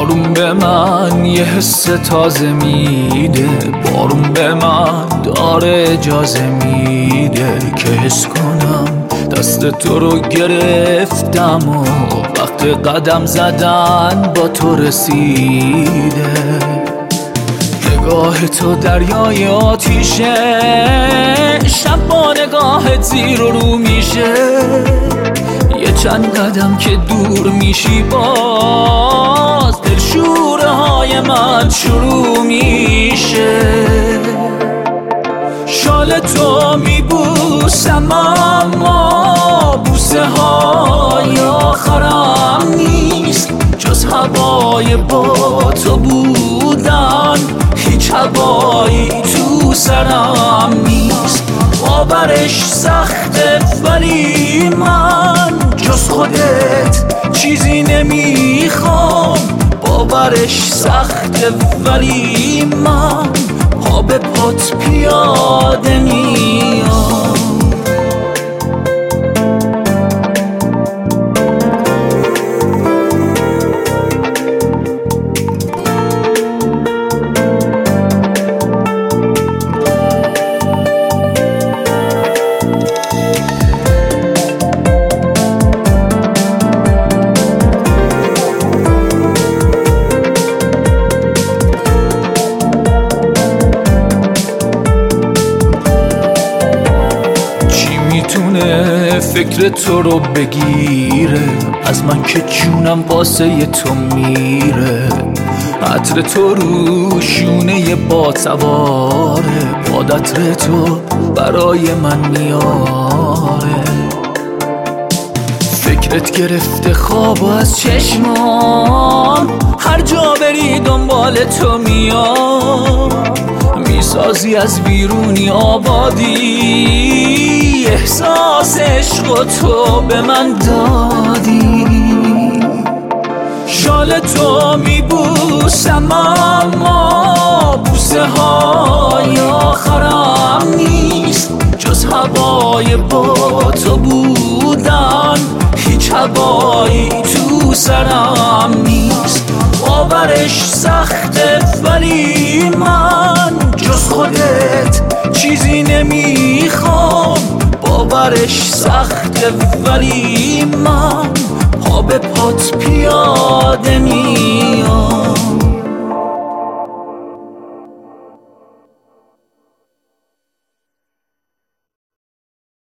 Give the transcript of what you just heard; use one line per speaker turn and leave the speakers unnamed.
بارون به من یه حس تازه میده، بارون به من داره اجازه میده که حس کنم دست تو رو گرفتم و وقت قدم زدن با تو رسیده. نگاه تو دریای آتیشه، شب با نگاهت زیر و رو میشه، یه چند قدم که دور میشی باز دلشوره های من شروع میشه. شال تو میبوسم اما بوسه های آخرم نیست، جز هوای با تو بودن هیچ هوایی تو سرم نیست. باورش سخته ولی من جز خودت چیزی نمیخوام. باورش سخته ولی من پا به پات پیاده میام. فکر تو رو بگیره از من که جونم واسه تو میره. عطر تو رو شونه با سواره، باد عطر تو برای من میاره. فکرت گرفته خواب از چشمام، هر جا بری دنبال تو میام. میسازی از بیرونی آبادی، احساس عشق تو به من دادی. شال تو میبوسم اما بوسه های آخرم نیست، جز هوای با تو بودن هیچ هوایی تو سرم نیست. باورش سخته ولی من جز خودت چیزی نمیخوام. باورش سخته ولی من پا به پات پیاده میام.